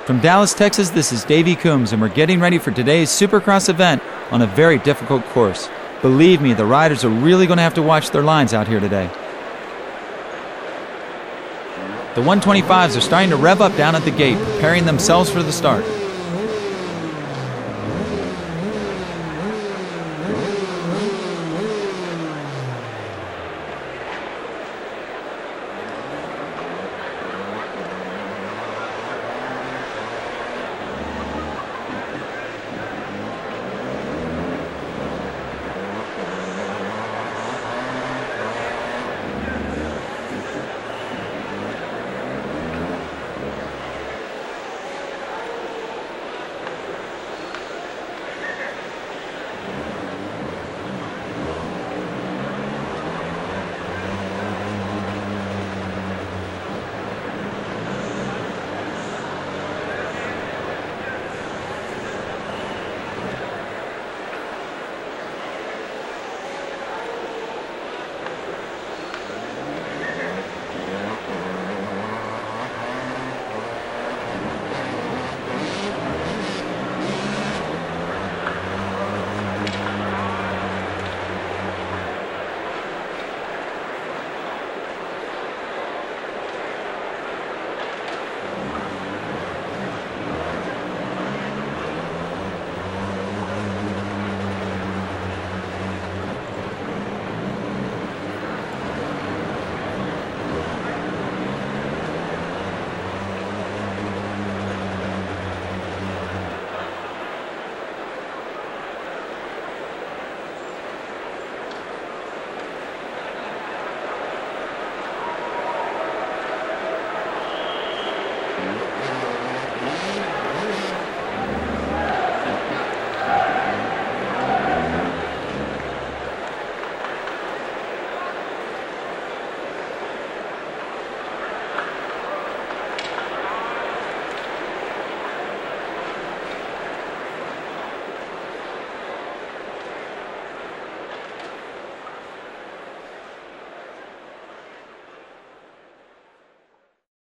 From Dallas, Texas, this is Davey Coombs, and we're getting ready for today's Supercross event on a very difficult course. Believe me, the riders are really going to have to watch their lines out here today. The 125s are starting to rev up down at the gate, preparing themselves for the start.